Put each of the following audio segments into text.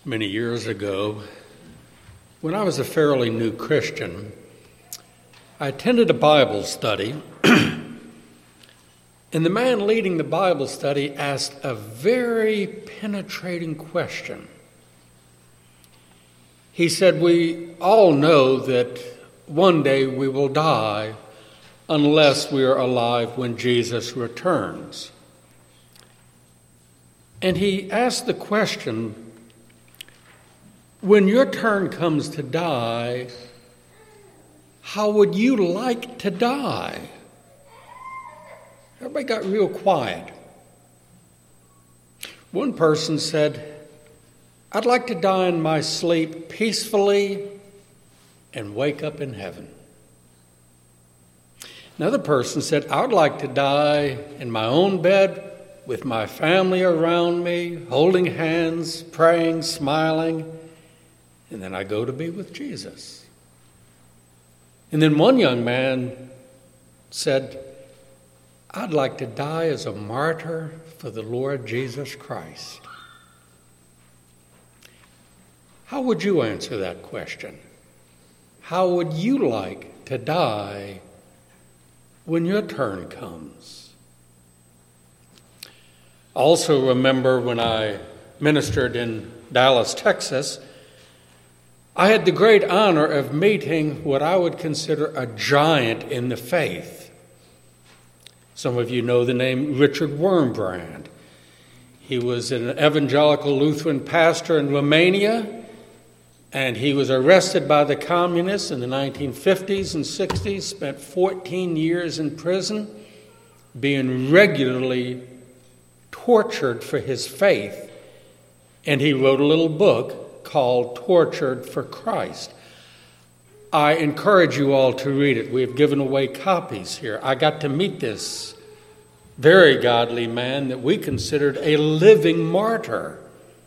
Many years ago, when I was a fairly new Christian, I attended a Bible study, and the man leading the Bible study asked a very penetrating question. He said, "We all know that one day we will die unless we are alive when Jesus returns." And he asked the question, when your turn comes to die, how would you like to die? Everybody got real quiet. One person said, "I'd like to die in my sleep peacefully and wake up in heaven." Another person said, "I'd like to die in my own bed with my family around me, holding hands, praying, smiling, and then I go to be with Jesus." And then one young man said, "I'd like to die as a martyr for the Lord Jesus Christ." How would you answer that question? How would you like to die when your turn comes? Also remember when I ministered in Dallas, Texas, I had the great honor of meeting what I would consider a giant in the faith. Some of you know the name Richard Wurmbrand. He was an evangelical Lutheran pastor in Romania, and he was arrested by the communists in the 1950s and 60s, spent 14 years in prison, being regularly tortured for his faith, and he wrote a little book called Tortured for Christ. I encourage you all to read it. We have given away copies here. I got to meet this very godly man that we considered a living martyr.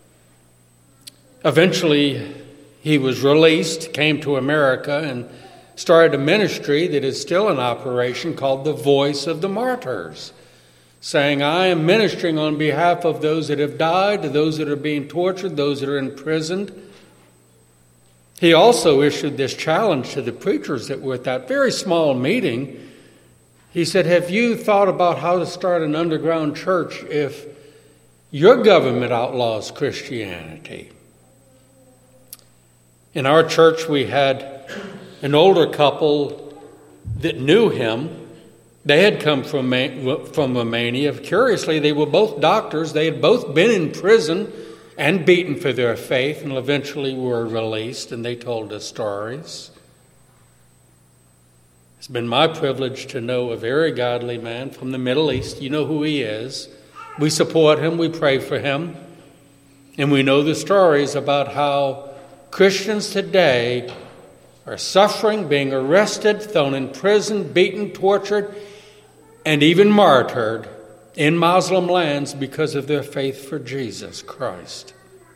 Eventually, he was released, came to America, and started a ministry that is still in operation called the Voice of the Martyrs, saying, "I am ministering on behalf of those that have died, those that are being tortured, those that are imprisoned." He also issued this challenge to the preachers that were at that very small meeting. He said, "Have you thought about how to start an underground church if your government outlaws Christianity?" In our church, we had an older couple that knew him. They had come from Romania. Curiously, they were both doctors. They had both been in prison and beaten for their faith and eventually were released, and they told us stories. It's been my privilege to know a very godly man from the Middle East. You know who he is. We support him. We pray for him. And we know the stories about how Christians today are suffering, being arrested, thrown in prison, beaten, tortured, and even martyred in Muslim lands because of their faith for Jesus Christ.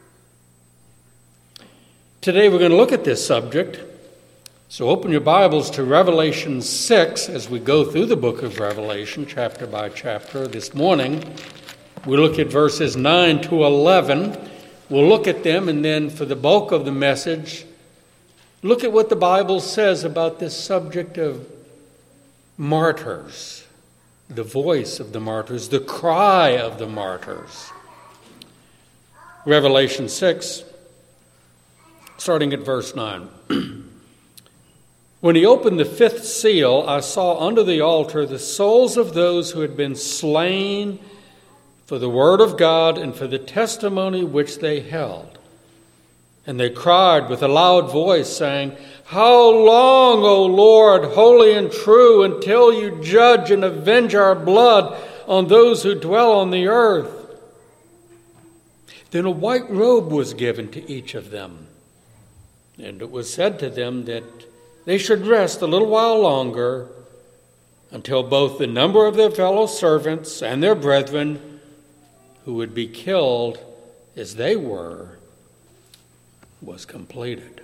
Today we're going to look at this subject. So open your Bibles to Revelation 6 as we go through the book of Revelation, chapter by chapter. This morning we look at verses 9 to 11. We'll look at them, and then for the bulk of the message, look at what the Bible says about this subject of martyrs. The voice of the martyrs, the cry of the martyrs. Revelation 6, starting at verse 9. When he opened the fifth seal, I saw under the altar the souls of those who had been slain for the word of God and for the testimony which they held. And they cried with a loud voice, saying, "How long, O Lord, holy and true, until you judge and avenge our blood on those who dwell on the earth?" Then a white robe was given to each of them, and it was said to them that they should rest a little while longer until both the number of their fellow servants and their brethren who would be killed as they were was completed.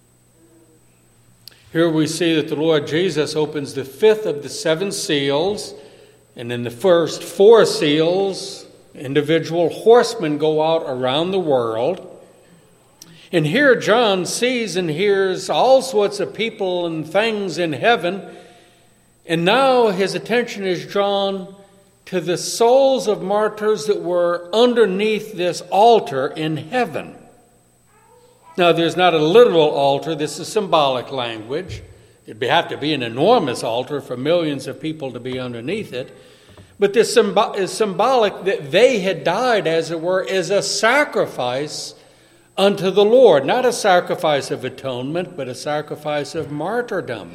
Here we see that the Lord Jesus opens the fifth of the seven seals, and in the first four seals, individual horsemen go out around the world, And here John sees and hears all sorts of people and things in heaven. And now his attention is drawn to the souls of martyrs that were underneath this altar in heaven. Now, there's not a literal altar. This is symbolic language. It'd have to be an enormous altar for millions of people to be underneath it. But this is symbolic that they had died, as it were, as a sacrifice unto the Lord. Not a sacrifice of atonement, but a sacrifice of martyrdom.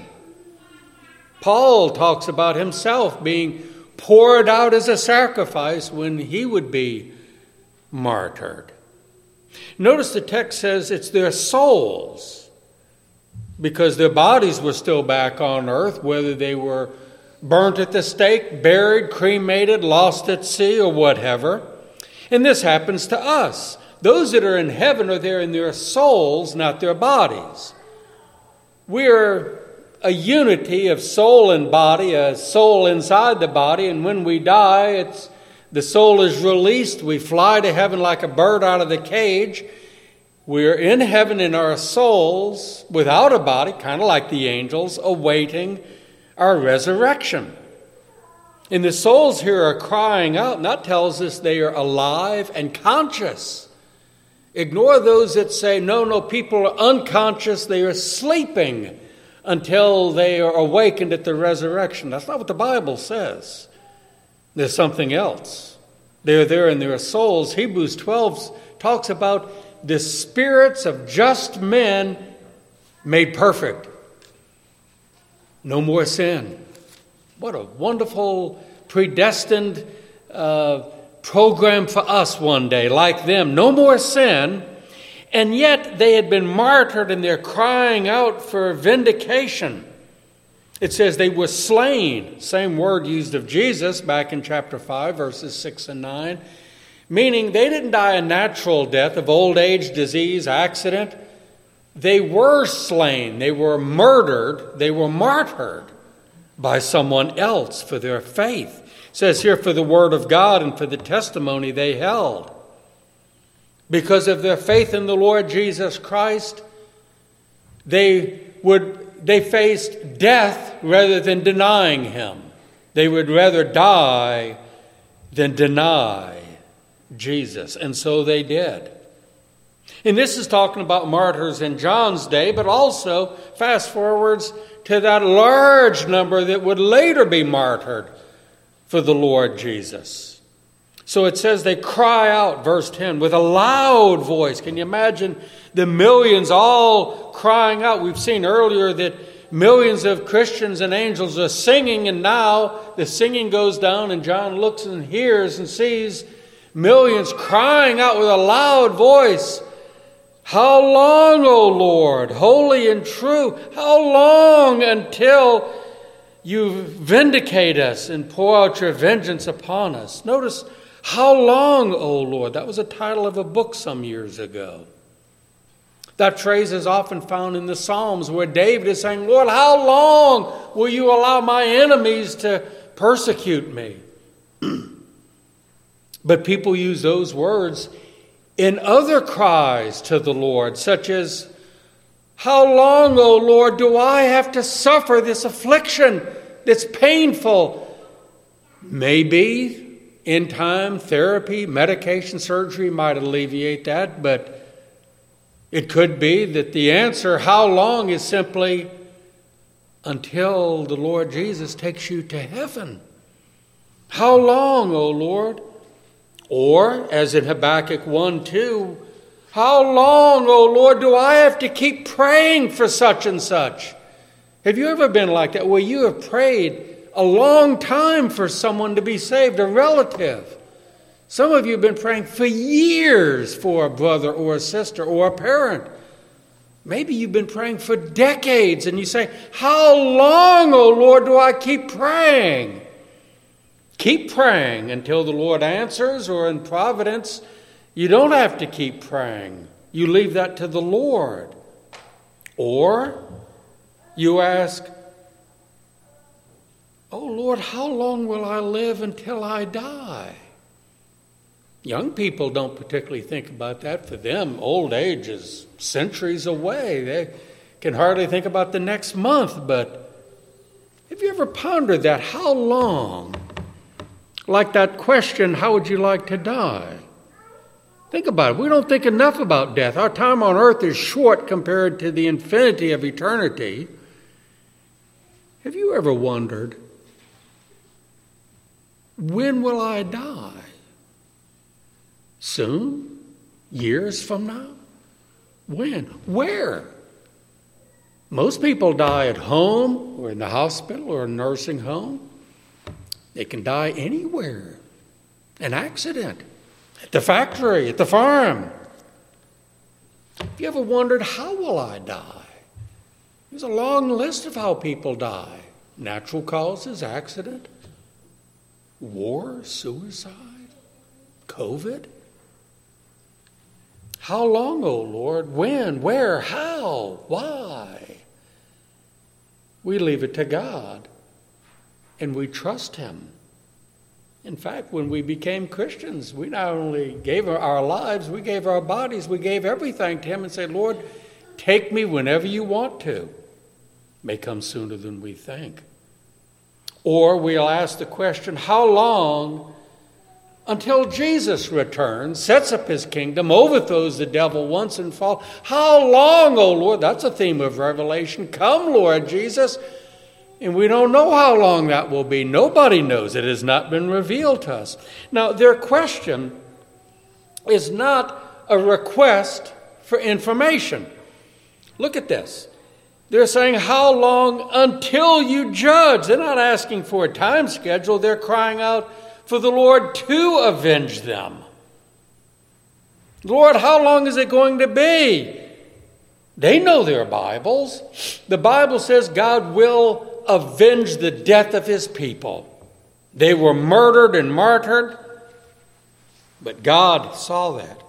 Paul talks about himself being poured out as a sacrifice when he would be martyred. Notice the text says it's their souls, because their bodies were still back on earth, whether they were burnt at the stake, buried, cremated, lost at sea, or whatever. And this happens to us. Those that are in heaven are there in their souls, not their bodies. We are a unity of soul and body, a soul inside the body, and when we die, the soul is released. We fly to heaven like a bird out of the cage. We're in heaven in our souls without a body, kind of like the angels, awaiting our resurrection. And the souls here are crying out, and that tells us they are alive and conscious. Ignore those that say, no, people are unconscious, they are sleeping until they are awakened at the resurrection. That's not what the Bible says. There's something else. They're there in their souls. Hebrews 12 talks about the spirits of just men made perfect. No more sin. What a wonderful, predestined program for us one day, like them. No more sin. And yet they had been martyred and they're crying out for vindication. It says they were slain. Same word used of Jesus back in chapter 5, verses 6 and 9. Meaning they didn't die a natural death of old age, disease, accident. They were slain. They were murdered. They were martyred by someone else for their faith. It says here, for the word of God and for the testimony they held. Because of their faith in the Lord Jesus Christ, they faced death rather than denying him. They would rather die than deny Jesus. And so they did. And this is talking about martyrs in John's day, but also fast forwards to that large number that would later be martyred for the Lord Jesus. So it says they cry out, verse 10, with a loud voice. Can you imagine the millions all crying out? We've seen earlier that millions of Christians and angels are singing, and now the singing goes down, and John looks and hears and sees millions crying out with a loud voice. How long, O Lord, holy and true? How long until you vindicate us and pour out your vengeance upon us? Notice, how long, O Lord? That was a title of a book some years ago. That phrase is often found in the Psalms where David is saying, Lord, how long will you allow my enemies to persecute me? But people use those words in other cries to the Lord, such as, how long, O Lord, do I have to suffer this affliction that's painful? Maybe in time, therapy, medication, surgery might alleviate that, but it could be that the answer, how long, is simply until the Lord Jesus takes you to heaven. How long, O Lord? Or, as in Habakkuk 1:2, how long, O Lord, do I have to keep praying for such and such? Have you ever been like that, where you have prayed a long time for someone to be saved, a relative? Some of you have been praying for years for a brother or a sister or a parent. Maybe you've been praying for decades, and you say, how long, O Lord, do I keep praying? Keep praying until the Lord answers, or in providence, you don't have to keep praying. You leave that to the Lord. Or you ask, oh Lord, how long will I live until I die? Young people don't particularly think about that. For them, old age is centuries away. They can hardly think about the next month. But have you ever pondered that? How long? Like that question, how would you like to die? Think about it. We don't think enough about death. Our time on earth is short compared to the infinity of eternity. Have you ever wondered, when will I die? Soon? Years from now? When? Where? Most people die at home or in the hospital or a nursing home. They can die anywhere. An accident. At the factory, at the farm. Have you ever wondered, how will I die? There's a long list of how people die. Natural causes, accident, war, suicide, COVID. How long, O Lord? When? Where? How? Why? We leave it to God, and we trust Him. In fact, when we became Christians, we not only gave our lives, we gave our bodies, we gave everything to Him and said, Lord, take me whenever you want to. May come sooner than we think. Or we'll ask the question, how long until Jesus returns, sets up His kingdom, overthrows the devil once and for all? How long, O Lord? That's a theme of Revelation. Come, Lord Jesus. And we don't know how long that will be. Nobody knows. It has not been revealed to us. Now, their question is not a request for information. Look at this. They're saying, how long until you judge? They're not asking for a time schedule. They're crying out for the Lord to avenge them. Lord, how long is it going to be? They know their Bibles. The Bible says God will avenge the death of His people. They were murdered and martyred, but God saw that.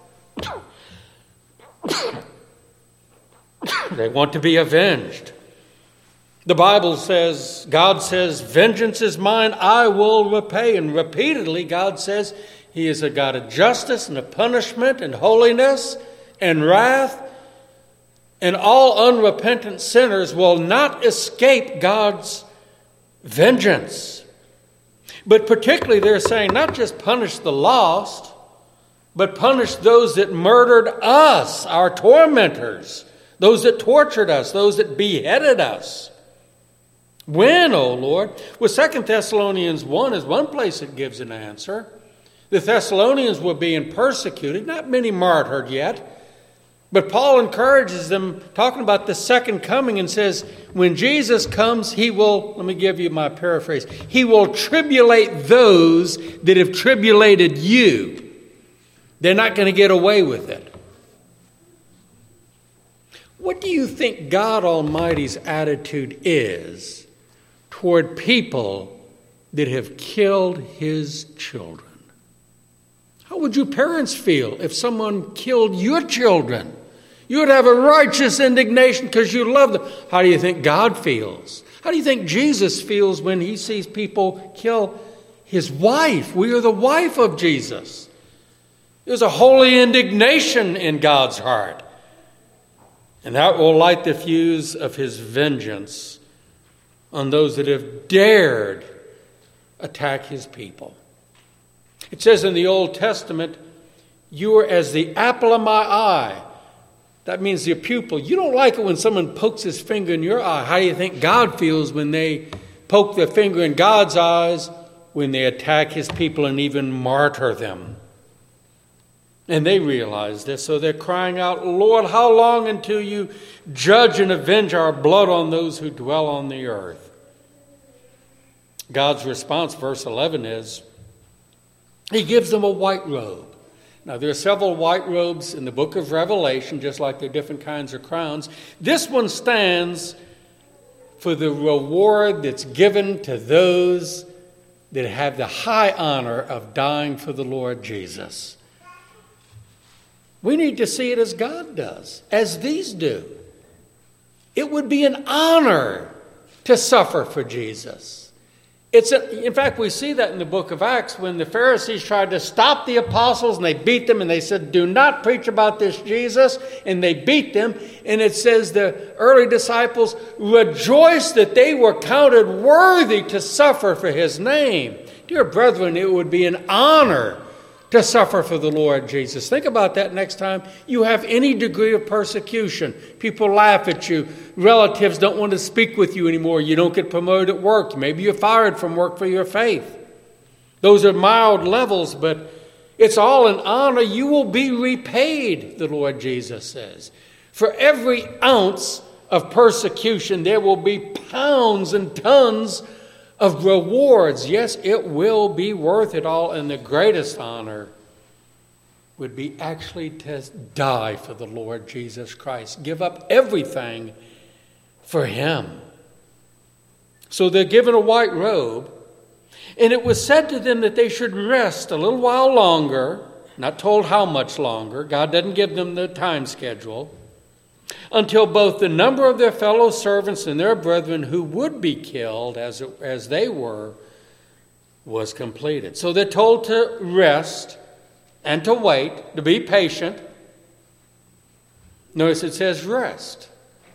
They want to be avenged. The Bible says, God says, vengeance is mine, I will repay. And repeatedly God says He is a God of justice and of punishment and holiness and wrath. And all unrepentant sinners will not escape God's vengeance. But particularly they're saying not just punish the lost, but punish those that murdered us, our tormentors, those that tortured us, those that beheaded us. When, O Lord? Well, 2 Thessalonians 1 is one place it gives an answer. The Thessalonians were being persecuted, not many martyred yet. But Paul encourages them, talking about the second coming, and says, when Jesus comes, He will, let me give you my paraphrase, He will tribulate those that have tribulated you. They're not going to get away with it. What do you think God Almighty's attitude is toward people that have killed His children? How would you parents feel if someone killed your children? You would have a righteous indignation because you love them. How do you think God feels? How do you think Jesus feels when He sees people kill His wife? We are the wife of Jesus. There's a holy indignation in God's heart. And that will light the fuse of His vengeance on those that have dared attack His people. It says in the Old Testament, you are as the apple of my eye. That means your pupil. You don't like it when someone pokes his finger in your eye. How do you think God feels when they poke their finger in God's eyes, when they attack His people and even martyr them? And they realize this, so they're crying out, Lord, how long until you judge and avenge our blood on those who dwell on the earth? God's response, verse 11, is He gives them a white robe. Now, there are several white robes in the book of Revelation, just like there are different kinds of crowns. This one stands for the reward that's given to those that have the high honor of dying for the Lord Jesus. We need to see it as God does, as these do. It would be an honor to suffer for Jesus. In fact, we see that in the book of Acts when the Pharisees tried to stop the apostles and they beat them and they said, do not preach about this Jesus. And they beat them. And it says the early disciples rejoiced that they were counted worthy to suffer for his name. Dear brethren, it would be an honor to suffer for the Lord Jesus. Think about that next time you have any degree of persecution. People laugh at you. Relatives don't want to speak with you anymore. You don't get promoted at work. Maybe you're fired from work for your faith. Those are mild levels, but it's all an honor. You will be repaid, the Lord Jesus says. For every ounce of persecution, there will be pounds and tons of rewards. Yes, it will be worth it all, and the greatest honor would be actually to die for the Lord Jesus Christ. Give up everything for him. So they're given a white robe, and it was said to them that they should rest a little while longer, not told how much longer. God doesn't give them the time schedule, until both the number of their fellow servants and their brethren who would be killed as they were was completed. So they're told to rest and to wait, to be patient. Notice it says rest.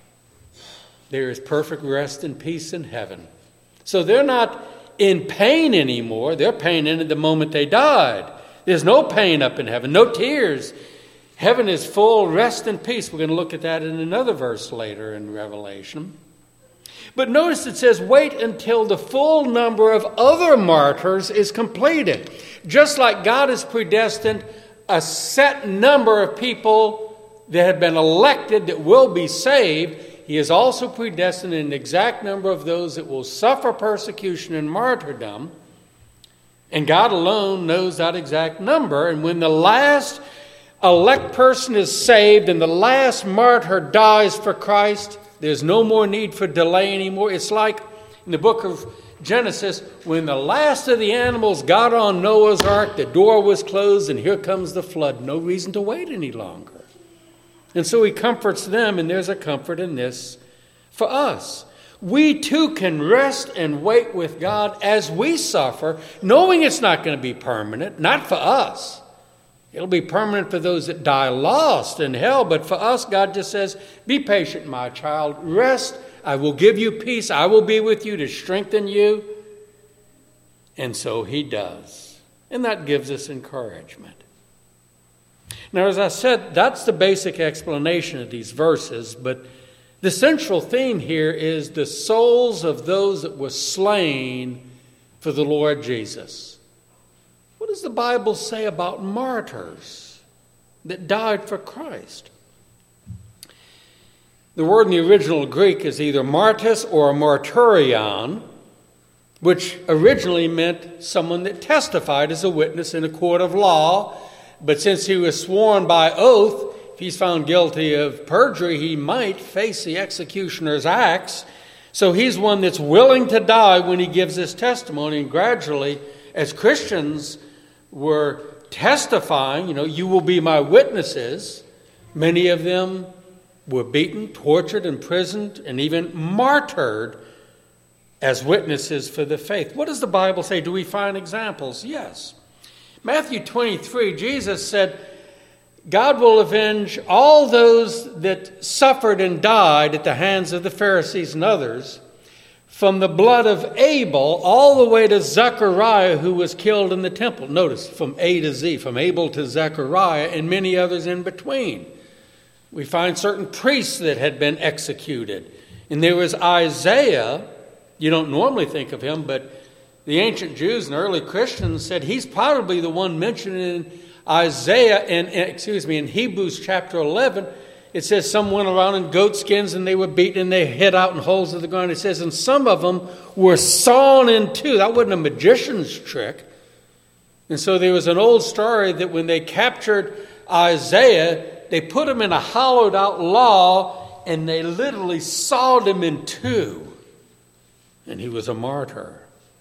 There is perfect rest and peace in heaven. So they're not in pain anymore. Their pain ended the moment they died. There's no pain up in heaven, no tears. Heaven is full rest and peace. We're going to look at that in another verse later in Revelation. But notice it says, wait until the full number of other martyrs is completed. Just like God has predestined a set number of people that have been elected that will be saved, he has also predestined an exact number of those that will suffer persecution and martyrdom. And God alone knows that exact number. And when the last elect person is saved and the last martyr dies for Christ, there's no more need for delay anymore. It's like in the book of Genesis, when the last of the animals got on Noah's ark, the door was closed and here comes the flood. No reason to wait any longer. And so he comforts them, and there's a comfort in this for us. We too can rest and wait with God as we suffer, knowing it's not going to be permanent, not for us. It'll be permanent for those that die lost in hell. But for us, God just says, be patient, my child. Rest. I will give you peace. I will be with you to strengthen you. And so he does. And that gives us encouragement. Now, as I said, that's the basic explanation of these verses. But the central theme here is the souls of those that were slain for the Lord Jesus. What does the Bible say about martyrs that died for Christ? The word in the original Greek is either martys or martyrion, which originally meant someone that testified as a witness in a court of law. But since he was sworn by oath, if he's found guilty of perjury, he might face the executioner's axe. So he's one that's willing to die when he gives his testimony. And gradually, as Christians were testifying, you will be my witnesses. Many of them were beaten, tortured, imprisoned, and even martyred as witnesses for the faith. What does the Bible say? Do we find examples? Yes. Matthew 23, Jesus said, God will avenge all those that suffered and died at the hands of the Pharisees and others, from the blood of Abel all the way to Zechariah, who was killed in the temple. Notice, from A to Z, from Abel to Zechariah, and many others in between. We find certain priests that had been executed. And there was Isaiah. You don't normally think of him, but the ancient Jews and early Christians said he's probably the one mentioned in Isaiah, in Hebrews chapter 11. It says some went around in goat skins and they were beaten and they hid out in holes of the ground. It says, and some of them were sawn in two. That wasn't a magician's trick. And so there was an old story that when they captured Isaiah, they put him in a hollowed out log and they literally sawed him in two. And he was a martyr.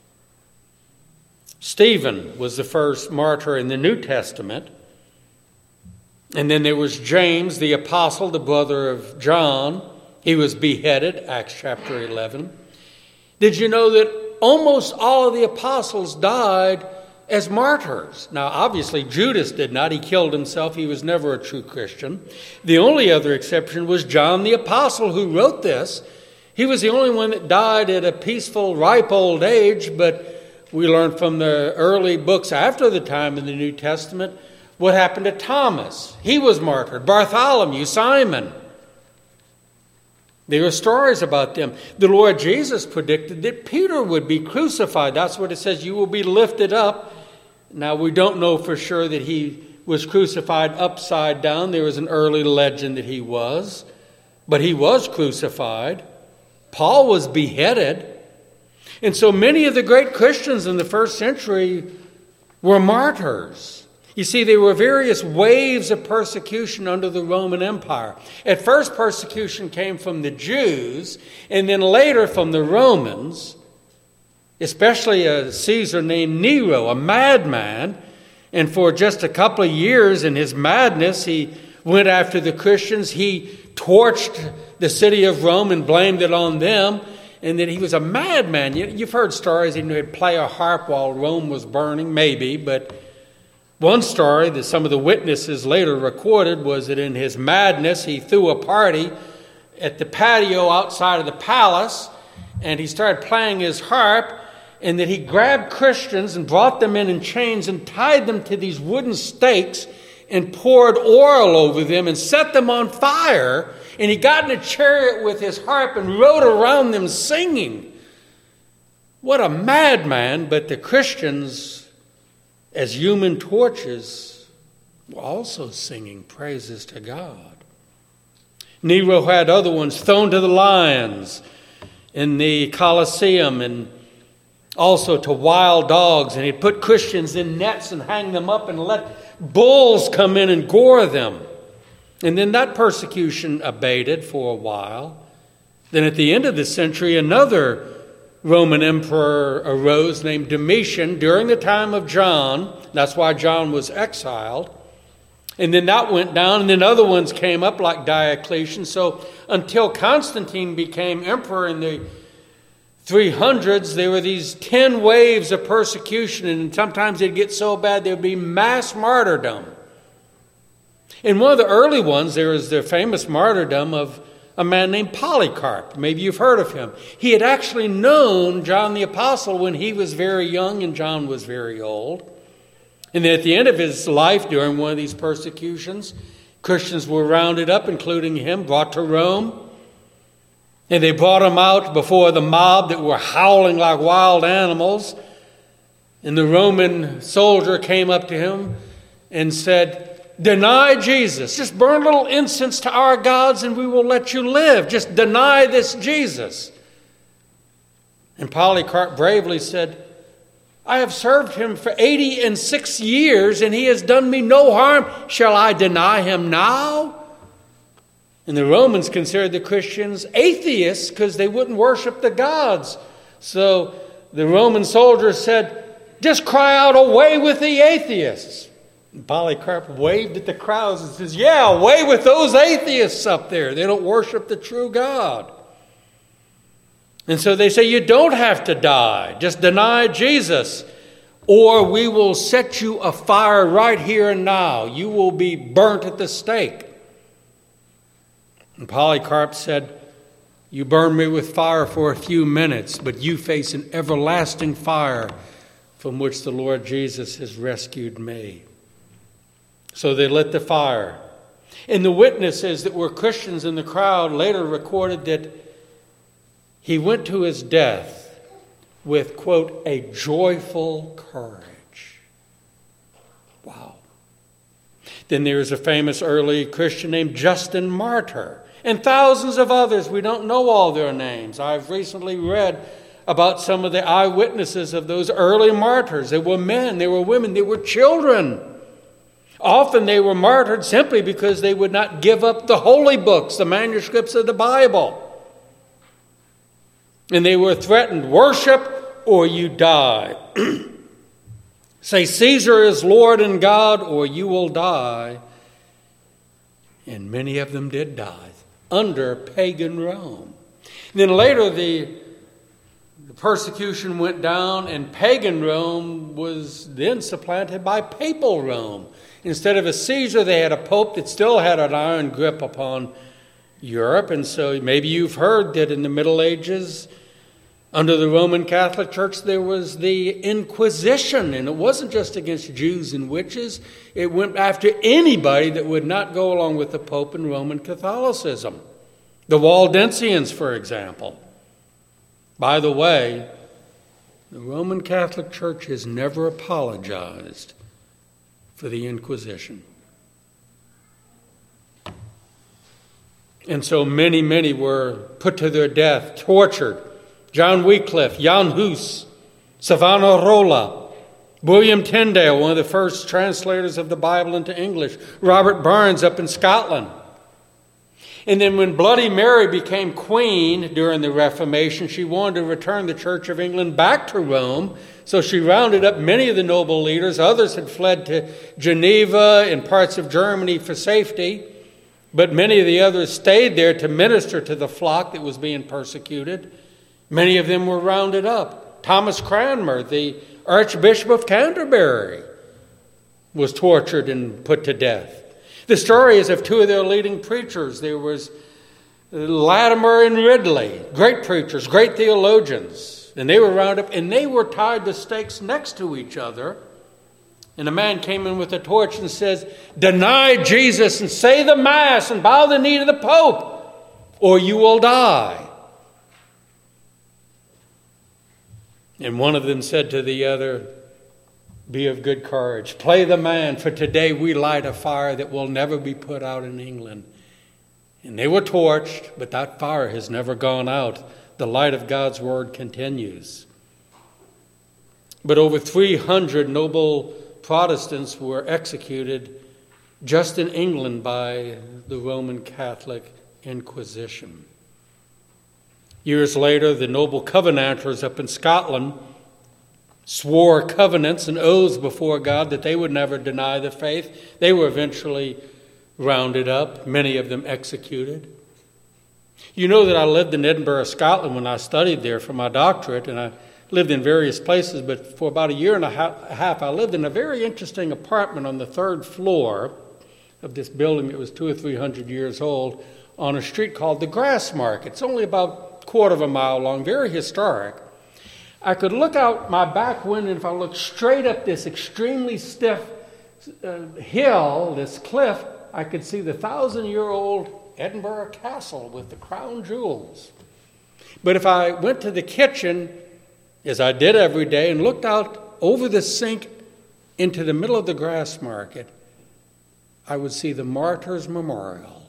Stephen was the first martyr in the New Testament. And then there was James, the apostle, the brother of John. He was beheaded, Acts chapter 11. Did you know that almost all of the apostles died as martyrs. Now, obviously, Judas did not. He killed himself. He was never a true Christian. The only other exception was John the Apostle, who wrote this. He was the only one that died at a peaceful, ripe old age, but we learn from the early books after the time in the New Testament what happened to Thomas. He was martyred. Bartholomew, Simon. There are stories about them. The Lord Jesus predicted that Peter would be crucified. That's what it says, you will be lifted up. Now, we don't know for sure that he was crucified upside down. There was an early legend that he was, but he was crucified. Paul was beheaded. And so many of the great Christians in the first century were martyrs. You see, there were various waves of persecution under the Roman Empire. At first, persecution came from the Jews, and then later from the Romans, especially a Caesar named Nero, a madman. And for just a couple of years in his madness, he went after the Christians. He torched the city of Rome and blamed it on them. And that he was a madman. You've heard stories that he'd play a harp while Rome was burning, maybe, but one story that some of the witnesses later recorded was that in his madness, he threw a party at the patio outside of the palace, and he started playing his harp, and that he grabbed Christians and brought them in chains and tied them to these wooden stakes and poured oil over them and set them on fire. And he got in a chariot with his harp and rode around them singing. What a madman, but the Christians, as human torches, were also singing praises to God. Nero had other ones thrown to the lions in the Colosseum and also to wild dogs. And he'd put Christians in nets and hang them up and let bulls come in and gore them. And then that persecution abated for a while. Then at the end of the century, another Roman emperor arose named Domitian during the time of John. That's why John was exiled. And then that went down, and then other ones came up like Diocletian. So until Constantine became emperor in the 300s, there were these 10 waves of persecution, and sometimes it'd get so bad there would be mass martyrdom. In one of the early ones, there was the famous martyrdom of a man named Polycarp. Maybe you've heard of him. He had actually known John the Apostle when he was very young and John was very old. And then at the end of his life, during one of these persecutions, Christians were rounded up, including him, brought to Rome. And they brought him out before the mob that were howling like wild animals. And the Roman soldier came up to him and said, "Deny Jesus. Just burn a little incense to our gods and we will let you live. Just deny this Jesus." And Polycarp bravely said, "I have served him for 86 years and he has done me no harm. Shall I deny him now?" And the Romans considered the Christians atheists because they wouldn't worship the gods. So the Roman soldiers said, "Just cry out, 'Away with the atheists.'" And Polycarp waved at the crowds and says, "Yeah, away with those atheists up there. They don't worship the true God." And so they say, "You don't have to die. Just deny Jesus, or we will set you afire right here and now. You will be burnt at the stake." And Polycarp said, "You burn me with fire for a few minutes, but you face an everlasting fire from which the Lord Jesus has rescued me." So they lit the fire. And the witnesses that were Christians in the crowd later recorded that he went to his death with, quote, "a joyful courage." Wow. Then there is a famous early Christian named Justin Martyr, and thousands of others. We don't know all their names. I've recently read about some of the eyewitnesses of those early martyrs. They were men, they were women, they were children. Often they were martyred simply because they would not give up the holy books, the manuscripts of the Bible. And they were threatened, "Worship or you die. Say Caesar is Lord and God or you will die." And many of them did die under pagan Rome. And then later the the persecution went down, and pagan Rome was then supplanted by papal Rome. Instead of a Caesar, they had a pope that still had an iron grip upon Europe. And so maybe you've heard that in the Middle Ages, under the Roman Catholic Church, there was the Inquisition. And it wasn't just against Jews and witches. It went after anybody that would not go along with the Pope and Roman Catholicism. The Waldensians, for example. By the way, the Roman Catholic Church has never apologized for the Inquisition. And so many were put to their death, tortured. John Wycliffe, Jan Hus, Savonarola, William Tyndale, one of the first translators of the Bible into English, Robert Burns up in Scotland. And then when Bloody Mary became queen during the Reformation, she wanted to return the Church of England back to Rome. So she rounded up many of the noble leaders. Others had fled to Geneva and parts of Germany for safety. But many of the others stayed there to minister to the flock that was being persecuted. Many of them were rounded up. Thomas Cranmer, the Archbishop of Canterbury, was tortured and put to death. The story is of two of their leading preachers. There was Latimer and Ridley, great preachers, great theologians. And they were rounded up, and they were tied to stakes next to each other. And a man came in with a torch and says, "Deny Jesus and say the Mass and bow the knee to the Pope, or you will die." And one of them said to the other, "Be of good courage. Play the man, for today we light a fire that will never be put out in England." And they were torched, but that fire has never gone out. The light of God's word continues. But over 300 noble Protestants were executed just in England by the Roman Catholic Inquisition. Years later, the noble Covenanters up in Scotland swore covenants and oaths before God that they would never deny the faith. They were eventually rounded up, many of them executed. You know that I lived in Edinburgh, Scotland when I studied there for my doctorate, and I lived in various places, but for about a year and a half, I lived in a very interesting apartment on the third floor of this building that was 200 or 300 years old on a street called the Grassmarket. It's only about a quarter of a mile long, very historic. I could look out my back window, and if I looked straight up this extremely stiff hill, this cliff, I could see the 1,000-year-old Edinburgh Castle with the crown jewels. But if I went to the kitchen, as I did every day, and looked out over the sink into the middle of the Grassmarket, I would see the Martyrs' Memorial.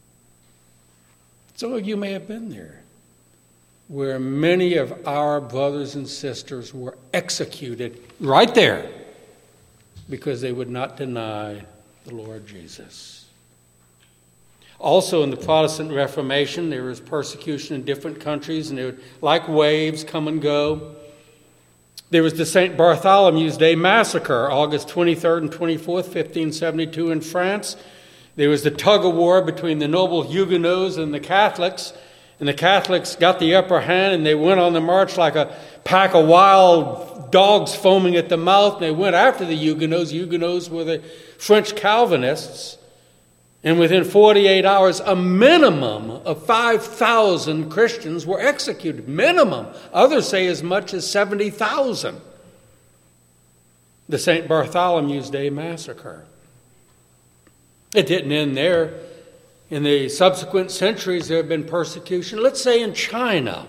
Some of you may have been there, where many of our brothers and sisters were executed right there because they would not deny the Lord Jesus. Also in the Protestant Reformation, there was persecution in different countries, and they would, like waves, come and go. There was the St. Bartholomew's Day Massacre, August 23rd and 24th, 1572 in France. There was the tug-of-war between the noble Huguenots and the Catholics, and the Catholics got the upper hand, and they went on the march like a pack of wild dogs foaming at the mouth, and they went after the Huguenots. Huguenots were the French Calvinists. And within 48 hours, a minimum of 5,000 Christians were executed. Minimum. Others say as much as 70,000. The St. Bartholomew's Day Massacre. It didn't end there. In the subsequent centuries, there have been persecution. Let's say in China.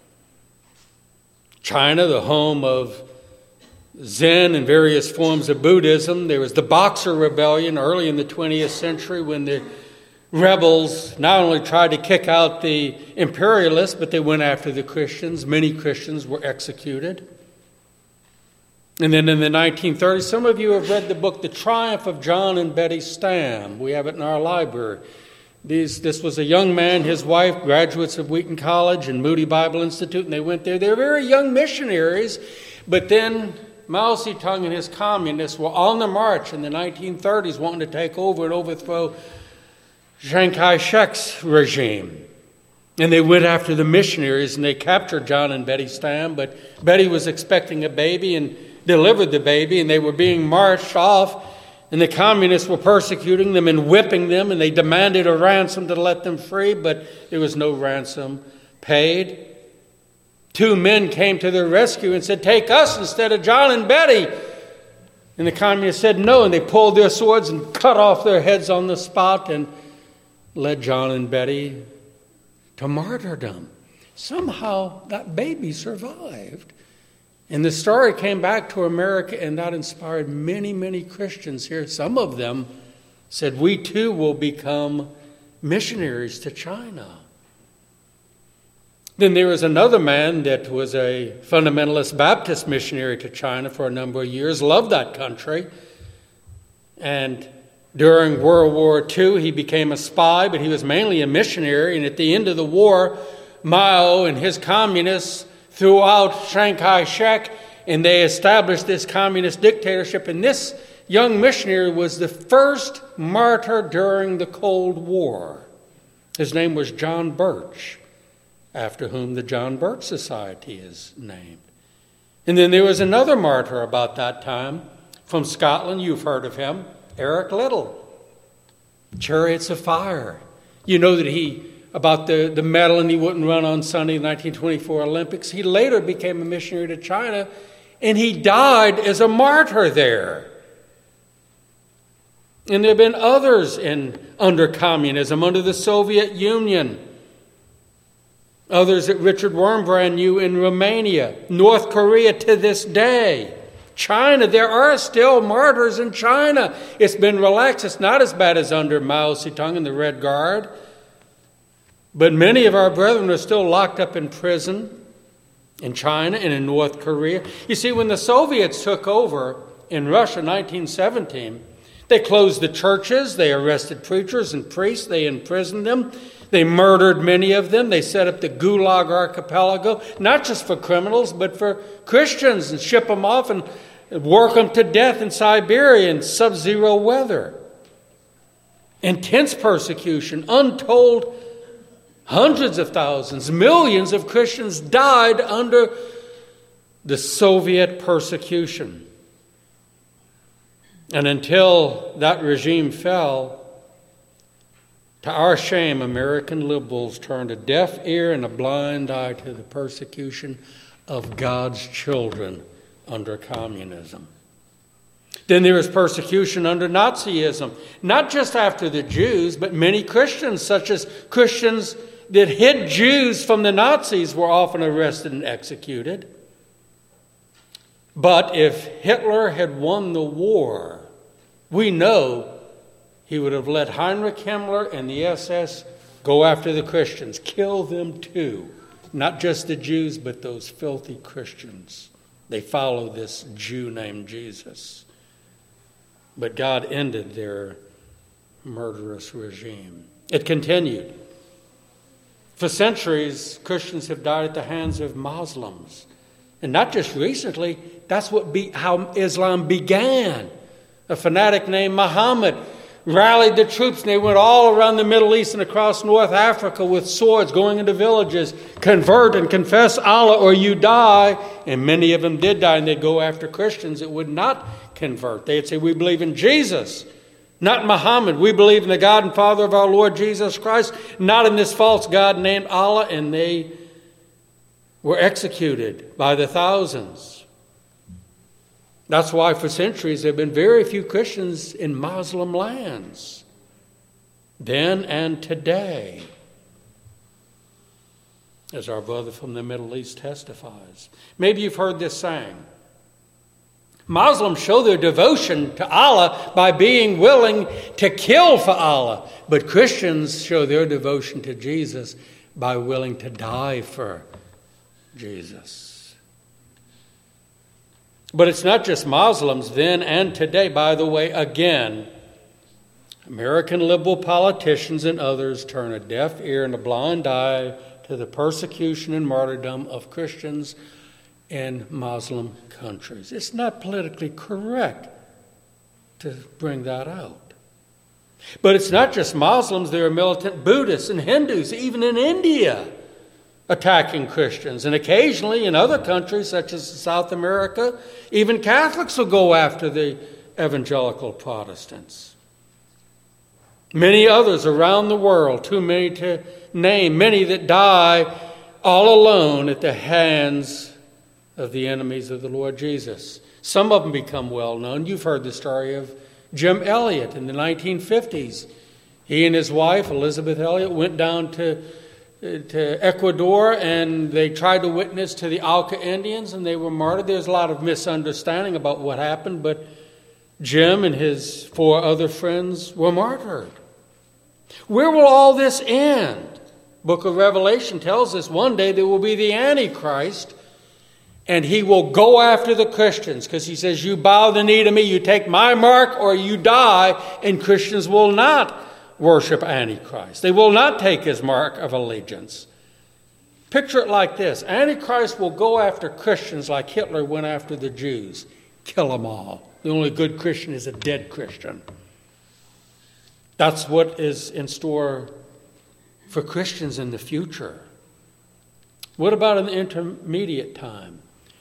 China, the home of Zen and various forms of Buddhism. There was the Boxer Rebellion early in the 20th century when the rebels not only tried to kick out the imperialists, but they went after the Christians. Many Christians were executed. And then in the 1930s, some of you have read the book, The Triumph of John and Betty Stam. We have it in our library. This was a young man, his wife, graduates of Wheaton College and Moody Bible Institute, and they went there. They were very young missionaries, but then Mao Zedong and his communists were on the march in the 1930s wanting to take over and overthrow Chiang Kai-shek's regime. And they went after the missionaries, and they captured John and Betty Stam. But Betty was expecting a baby and delivered the baby, and they were being marched off. And the communists were persecuting them and whipping them, and they demanded a ransom to let them free, but there was no ransom paid. 2 men came to their rescue and said, "Take us instead of John and Betty." And the communists said no, and they pulled their swords and cut off their heads on the spot and led John and Betty to martyrdom. Somehow that baby survived. And the story came back to America, and that inspired many, many Christians here. Some of them said, "We too will become missionaries to China." Then there was another man that was a fundamentalist Baptist missionary to China for a number of years, loved that country. And during World War II, he became a spy, but he was mainly a missionary. And at the end of the war, Mao and his communists threw out Chiang Kai-shek, and they established this communist dictatorship. And this young missionary was the first martyr during the Cold War. His name was John Birch, after whom the John Birch Society is named. And then there was another martyr about that time from Scotland. You've heard of him, Eric Liddell. Chariots of Fire. You know that about the medal, and he wouldn't run on Sunday, 1924 Olympics. He later became a missionary to China, and he died as a martyr there. And there have been others under communism, under the Soviet Union. Others that Richard Wurmbrand knew in Romania, North Korea to this day. China, there are still martyrs in China. It's been relaxed. It's not as bad as under Mao Zedong and the Red Guard. But many of our brethren are still locked up in prison in China and in North Korea. You see, when the Soviets took over in Russia in 1917, they closed the churches, they arrested preachers and priests, they imprisoned them, they murdered many of them, they set up the Gulag Archipelago, not just for criminals, but for Christians, and ship them off and work them to death in Siberia in sub-zero weather. Intense persecution, untold hundreds of thousands, millions of Christians died under the Soviet persecution. And until that regime fell, to our shame, American liberals turned a deaf ear and a blind eye to the persecution of God's children under communism. Then there was persecution under Nazism, not just after the Jews, but many Christians, such as Christians that hid Jews from the Nazis, were often arrested and executed. But if Hitler had won the war, we know he would have let Heinrich Himmler and the SS go after the Christians, kill them too. Not just the Jews, but those filthy Christians. They follow this Jew named Jesus. But God ended their murderous regime. It continued. For centuries, Christians have died at the hands of Muslims. And not just recently, that's how Islam began. A fanatic named Muhammad rallied the troops, and they went all around the Middle East and across North Africa with swords, going into villages, convert and confess Allah or you die. And many of them did die, and they'd go after Christians that would not convert. They'd say, "We believe in Jesus, not Muhammad. We believe in the God and Father of our Lord Jesus Christ, not in this false God named Allah." And they were executed by the thousands. That's why for centuries there have been very few Christians in Muslim lands, then and today, as our brother from the Middle East testifies. Maybe you've heard this saying. Muslims show their devotion to Allah by being willing to kill for Allah, but Christians show their devotion to Jesus by willing to die for Jesus. But it's not just Muslims then and today. By the way, again, American liberal politicians and others turn a deaf ear and a blind eye to the persecution and martyrdom of Christians in Muslim countries. It's not politically correct to bring that out. But it's not just Muslims. There are militant Buddhists and Hindus, even in India, attacking Christians. And occasionally in other countries, such as South America, even Catholics will go after the evangelical Protestants. Many others around the world, too many to name, many that die all alone at the hands of the enemies of the Lord Jesus. Some of them become well known. You've heard the story of Jim Elliot in the 1950s. He and his wife, Elizabeth Elliot, went down to Ecuador, and they tried to witness to the Auca Indians, and they were martyred. There's a lot of misunderstanding about what happened, but Jim and his 4 other friends were martyred. Where will all this end? Book of Revelation tells us one day there will be the Antichrist, and he will go after the Christians, because he says, you bow the knee to me, you take my mark, or you die. And Christians will not worship Antichrist. They will not take his mark of allegiance. Picture it like this. Antichrist will go after Christians like Hitler went after the Jews. Kill them all. The only good Christian is a dead Christian. That's what is in store for Christians in the future. What about in the intermediate time?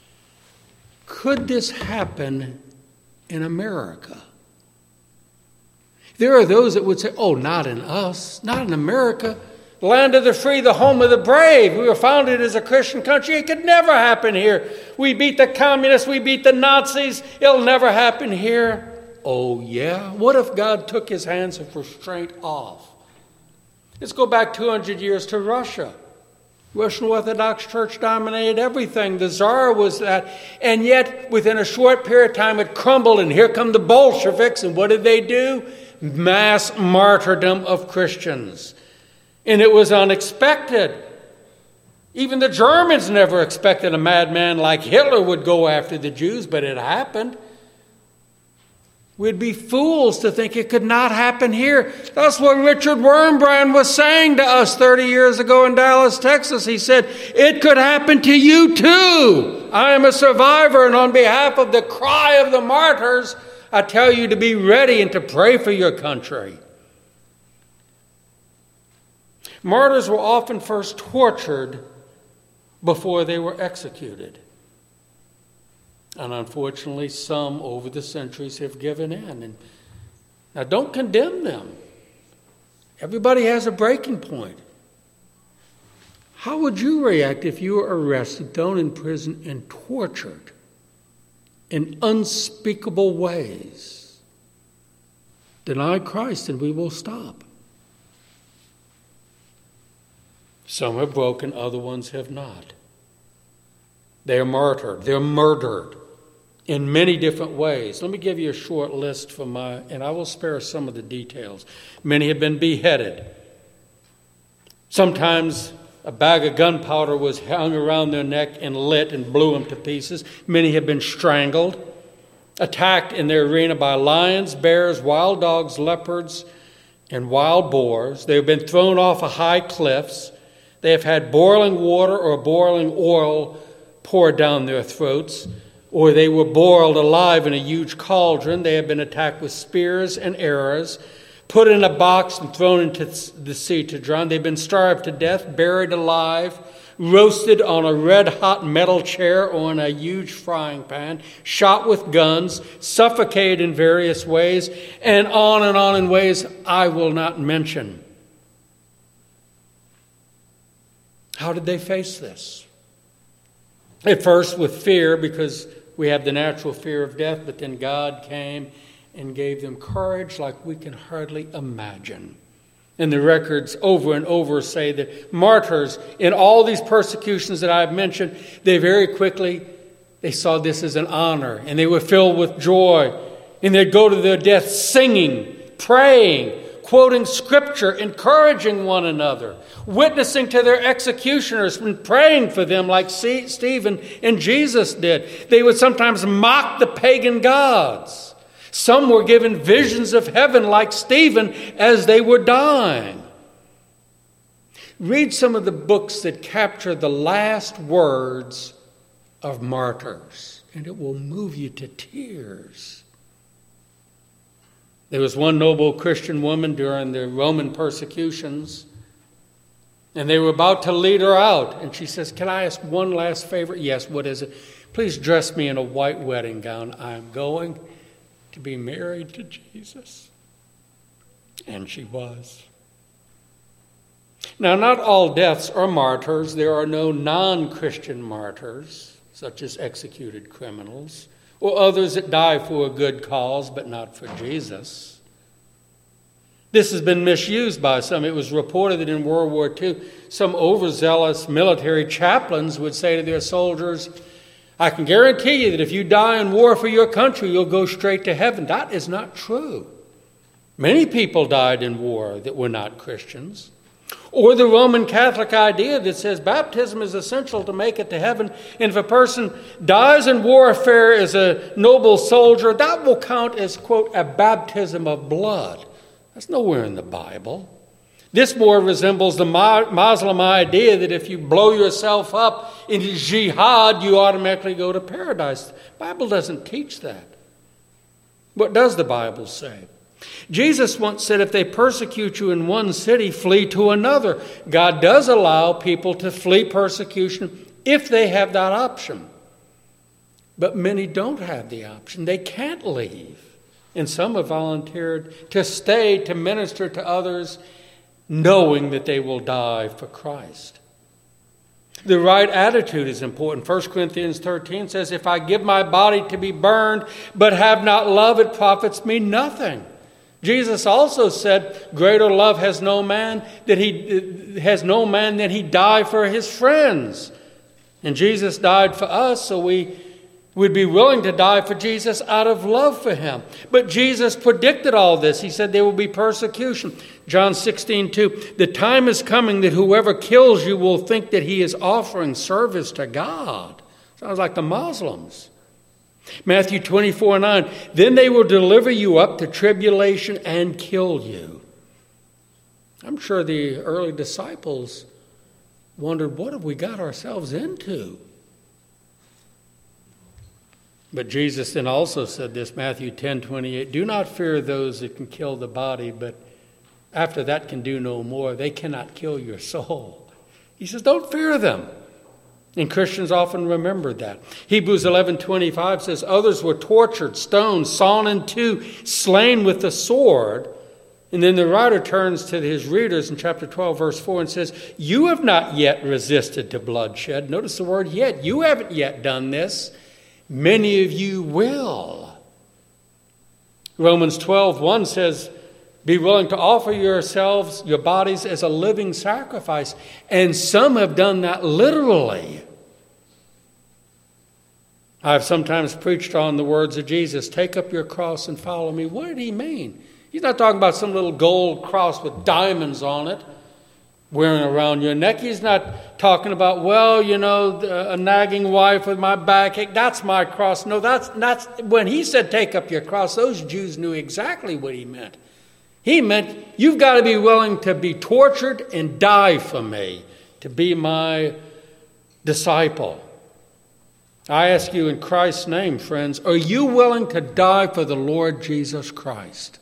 Could this happen in America? There are those that would say, oh, not in us, not in America. Land of the free, the home of the brave. We were founded as a Christian country. It could never happen here. We beat the communists. We beat the Nazis. It'll never happen here. Oh, yeah? What if God took his hands of restraint off? Let's go back 200 years to Russia. Russian Orthodox Church dominated everything. The Tsar was that. And yet, within a short period of time, it crumbled. And here come the Bolsheviks. And what did they do? Mass martyrdom of Christians. And it was unexpected. Even the Germans never expected a madman like Hitler would go after the Jews, but it happened. We'd be fools to think it could not happen here. That's what Richard Wurmbrand was saying to us 30 years ago in Dallas, Texas. He said, it could happen to you too. I am a survivor, and on behalf of the cry of the martyrs, I tell you to be ready and to pray for your country. Martyrs were often first tortured before they were executed. And unfortunately, some over the centuries have given in. And now, don't condemn them. Everybody has a breaking point. How would you react if you were arrested, thrown in prison, and tortured in unspeakable ways? Deny Christ and we will stop. Some have broken, other ones have not. They are martyred. They're murdered in many different ways. Let me give you a short list and I will spare some of the details. Many have been beheaded. Sometimes a bag of gunpowder was hung around their neck and lit and blew them to pieces. Many have been strangled, attacked in their arena by lions, bears, wild dogs, leopards, and wild boars. They have been thrown off of high cliffs. They have had boiling water or boiling oil poured down their throats, or they were boiled alive in a huge cauldron. They have been attacked with spears and arrows, put in a box and thrown into the sea to drown. They've been starved to death, buried alive, roasted on a red-hot metal chair or in a huge frying pan, shot with guns, suffocated in various ways, and on in ways I will not mention. How did they face this? At first with fear, because we have the natural fear of death, but then God came and gave them courage like we can hardly imagine. And the records over and over say that martyrs in all these persecutions that I've mentioned, they very quickly, they saw this as an honor, and they were filled with joy. And they'd go to their death singing, praying, quoting scripture, encouraging one another, witnessing to their executioners and praying for them like Stephen and Jesus did. They would sometimes mock the pagan gods. Some were given visions of heaven like Stephen as they were dying. Read some of the books that capture the last words of martyrs, and it will move you to tears. There was one noble Christian woman during the Roman persecutions, and they were about to lead her out. And she says, "Can I ask one last favor?" "Yes, what is it?" "Please dress me in a white wedding gown. I am going to be married to Jesus." And she was. Now, not all deaths are martyrs. There are no non-Christian martyrs, such as executed criminals, or others that die for a good cause, but not for Jesus. This has been misused by some. It was reported that in World War II, some overzealous military chaplains would say to their soldiers, "I can guarantee you that if you die in war for your country, you'll go straight to heaven." That is not true. Many people died in war that were not Christians. Or the Roman Catholic idea that says baptism is essential to make it to heaven, and if a person dies in warfare as a noble soldier, that will count as, quote, a baptism of blood. That's nowhere in the Bible. This more resembles the Muslim idea that if you blow yourself up in jihad, you automatically go to paradise. The Bible doesn't teach that. What does the Bible say? Jesus once said, if they persecute you in one city, flee to another. God does allow people to flee persecution if they have that option. But many don't have the option. They can't leave. And some have volunteered to stay to minister to others, knowing that they will die for Christ. The right attitude is important. 1 Corinthians 13 says, if I give my body to be burned, but have not love, it profits me nothing. Jesus also said, greater love has no man than he die for his friends. And Jesus died for us, so we would be willing to die for Jesus out of love for him. But Jesus predicted all this. He said there will be persecution. John 16:2, the time is coming that whoever kills you will think that he is offering service to God. Sounds like the Muslims. Matthew 24:9, then they will deliver you up to tribulation and kill you. I'm sure the early disciples wondered, what have we got ourselves into? But Jesus then also said this, Matthew 10:28, do not fear those that can kill the body, but after that can do no more. They cannot kill your soul. He says, don't fear them. And Christians often remember that. Hebrews 11:25 says, others were tortured, stoned, sawn in two, slain with the sword. And then the writer turns to his readers in chapter 12, verse 4, and says, you have not yet resisted to bloodshed. Notice the word yet. You haven't yet done this. Many of you will. Romans 12:1 says, be willing to offer yourselves, your bodies as a living sacrifice. And some have done that literally. I've sometimes preached on the words of Jesus, take up your cross and follow me. What did he mean? He's not talking about some little gold cross with diamonds on it wearing around your neck. He's not talking about, well, you know, a nagging wife with my backache. That's my cross. No, that's when he said take up your cross, those Jews knew exactly what he meant. He meant you've got to be willing to be tortured and die for me, to be my disciple. I ask you in Christ's name, friends, are you willing to die for the Lord Jesus Christ?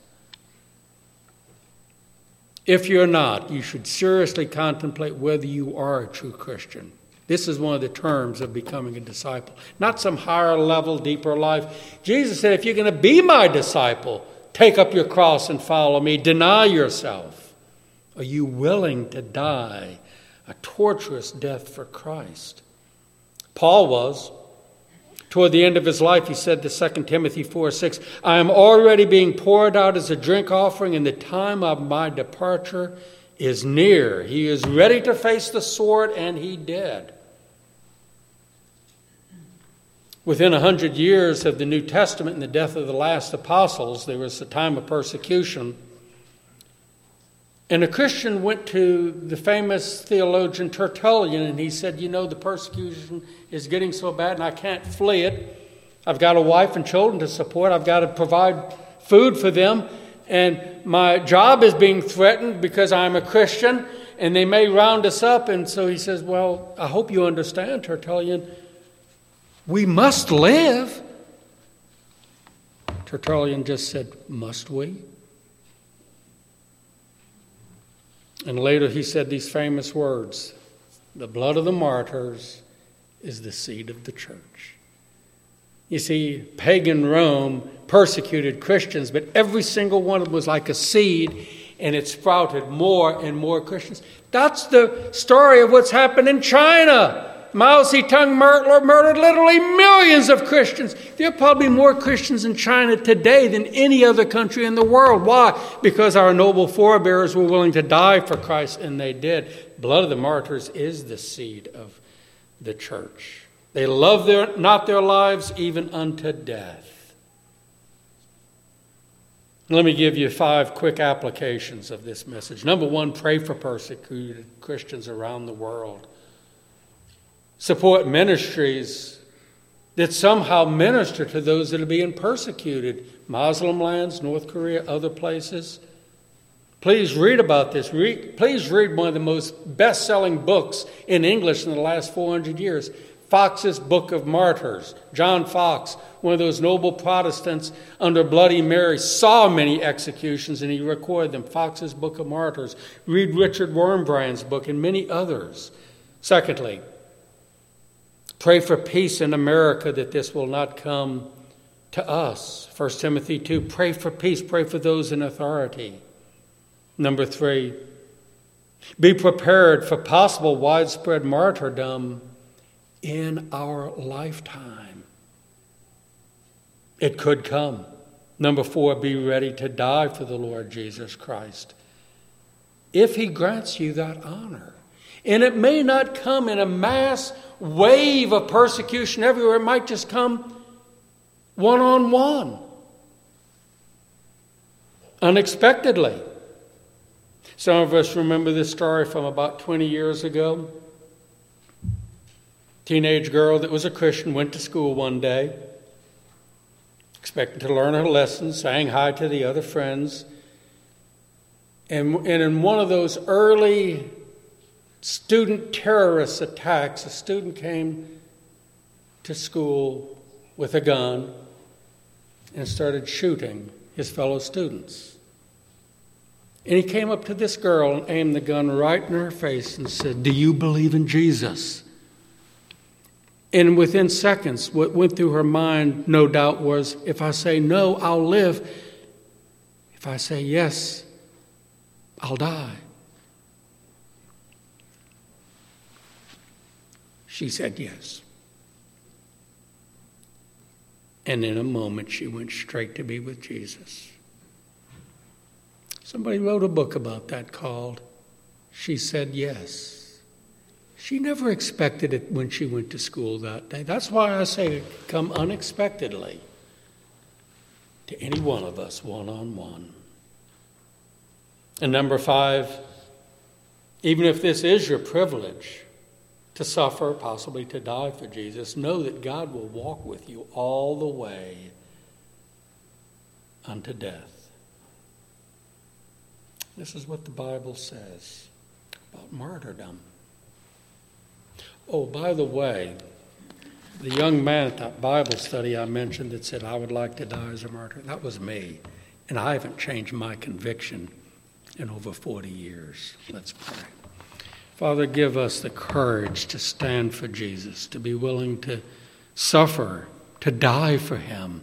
If you're not, you should seriously contemplate whether you are a true Christian. This is one of the terms of becoming a disciple. Not some higher level, deeper life. Jesus said, if you're going to be my disciple, take up your cross and follow me. Deny yourself. Are you willing to die a torturous death for Christ? Paul was. Toward the end of his life, he said to 2 Timothy 4:6, I am already being poured out as a drink offering, and the time of my departure is near. He is ready to face the sword, and he did. Within 100 years of the New Testament and the death of the last apostles, there was a time of persecution. And a Christian went to the famous theologian Tertullian, and he said, you know, the persecution is getting so bad and I can't flee it. I've got a wife and children to support. I've got to provide food for them. And my job is being threatened because I'm a Christian, and they may round us up. And so he says, well, I hope you understand, Tertullian, we must live. Tertullian just said, must we? And later he said these famous words, "The blood of the martyrs is the seed of the church." You see, pagan Rome persecuted Christians, but every single one of them was like a seed, and it sprouted more and more Christians. That's the story of what's happened in China. Mao Zedong murdered literally millions of Christians. There are probably more Christians in China today than any other country in the world. Why? Because our noble forebears were willing to die for Christ, and they did. Blood of the martyrs is the seed of the church. They love not their lives even unto death. Let me give you 5 quick applications of this message. Number 1, pray for persecuted Christians around the world. Support ministries that somehow minister to those that are being persecuted. Muslim lands, North Korea, other places. Please read about this. Please read one of the most best-selling books in English in the last 400 years, Fox's Book of Martyrs. John Fox, one of those noble Protestants under Bloody Mary, saw many executions and he recorded them. Fox's Book of Martyrs. Read Richard Wurmbrand's book and many others. Secondly, pray for peace in America, that this will not come to us. 1 Timothy 2, pray for peace, pray for those in authority. Number 3, be prepared for possible widespread martyrdom in our lifetime. It could come. Number 4, be ready to die for the Lord Jesus Christ, if he grants you that honor. And it may not come in a mass wave of persecution everywhere. It might just come one-on-one, unexpectedly. Some of us remember this story from about 20 years ago. Teenage girl that was a Christian went to school one day, expecting to learn her lesson, saying hi to the other friends. And in one of those early student terrorist attacks, a student came to school with a gun and started shooting his fellow students. And he came up to this girl and aimed the gun right in her face and said, "Do you believe in Jesus?" And within seconds, what went through her mind, no doubt, was, if I say no, I'll live. If I say yes, I'll die. She said yes. And in a moment, she went straight to be with Jesus. Somebody wrote a book about that called She Said Yes. She never expected it when she went to school that day. That's why I say it could come unexpectedly to any one of us, one-on-one. And number 5, even if this is your privilege to suffer, possibly to die for Jesus, know that God will walk with you all the way unto death. This is what the Bible says about martyrdom. Oh, by the way, the young man at that Bible study I mentioned that said, "I would like to die as a martyr," that was me. And I haven't changed my conviction in over 40 years. Let's pray. Father, give us the courage to stand for Jesus, to be willing to suffer, to die for him.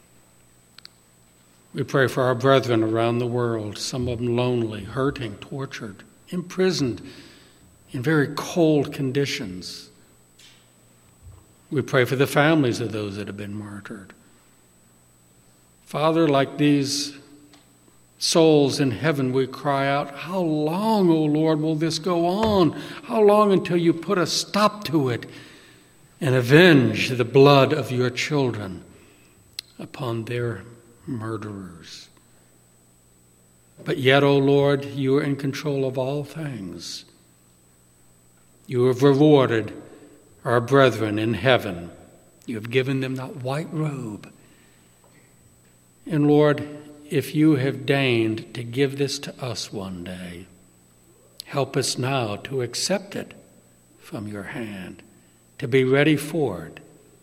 We pray for our brethren around the world, some of them lonely, hurting, tortured, imprisoned in very cold conditions. We pray for the families of those that have been martyred. Father, like these souls in heaven, we cry out, how long, O Lord, will this go on? How long until you put a stop to it and avenge the blood of your children upon their murderers? But yet, O Lord, you are in control of all things. You have rewarded our brethren in heaven. You have given them that white robe. And Lord, if you have deigned to give this to us one day, help us now to accept it from your hand, to be ready for it,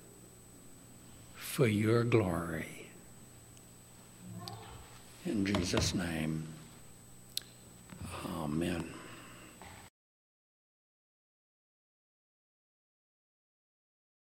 for your glory. In Jesus' name, amen.